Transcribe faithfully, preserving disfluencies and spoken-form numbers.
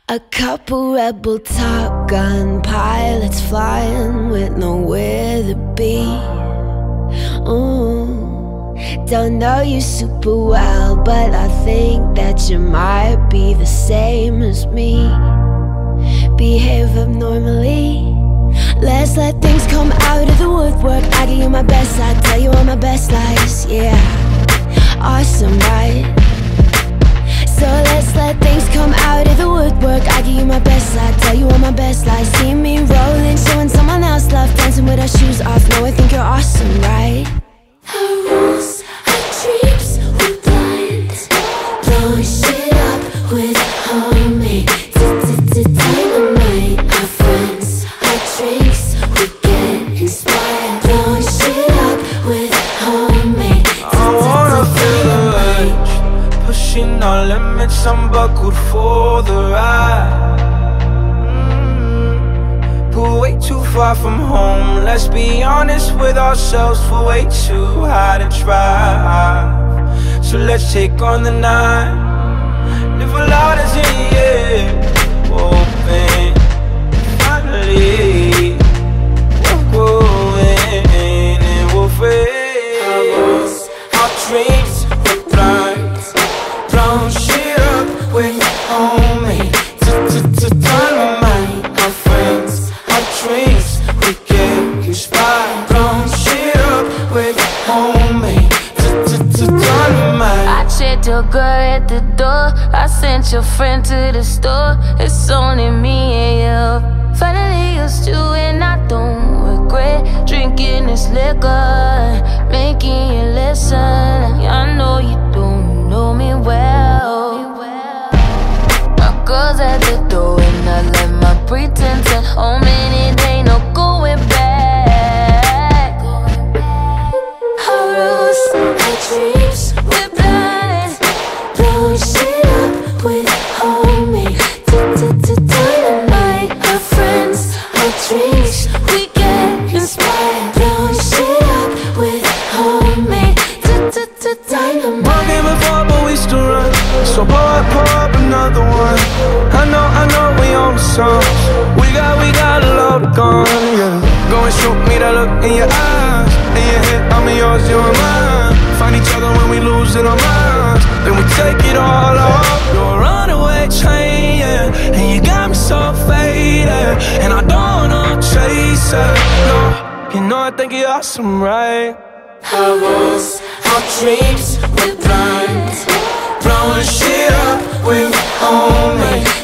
A couple rebel Top Gun pilots flying with nowhere to be. Ooh, don't know you super well, but I think that you might be the same as me. Behave abnormally. Let's let things come out of the woodwork. I give you my best, I tell you all my best lies. Yeah, awesome, right? So let's let things come out of the woodwork. I give you my best, I tell you all my best lies. See me rolling, showing someone else love, dancing with our shoes off. No, I think you're awesome, right? Our rules, our dreams, we're blind. Blowing shit up with homemade dynamite. Our friends, our drinks, we get inspired. Blowing shit up with homemade dynamite. Pushing our limits, I'm buckled for the ride. mm. But way too far from home. Let's be honest with ourselves, for way too high to drive. So let's take on the night. Live a lot as in the air. Open, finally we're growing and we'll fade. Our dreams, we're blind. Blowing shit up with homemade dynamite. Our friends, our dreams, we get inspired. Blowing shit up with homemade dynamite. I checked your girl at the door. I sent your friend to the store. It's only me and you. Finally used you and I don't regret drinking this liquor, making you listen. I know you don't know me well. My girl's at the door and I left my pretense at home, and it ain't no going back. Our rules, our dreams, we're blind. Blowing shit up with homemade dynamite. Our friends, our drinks, we get inspired. Blowing shit up with homemade dynamite. One game before, but we still run. So pour up, pour up another one. I know, I know we on the songs. We got, we got a load of gun, yeah. Go and shoot me that look in your eyes. In your head, I'm yours, you're mine. Find each other when we lose it our minds. Then we take it all off. You're a runaway train, yeah. And you got me so faded, and I don't wanna chase it. No, you know I think you're awesome, right? Our rules, our dreams, we're blind. Blowing shit up with homemade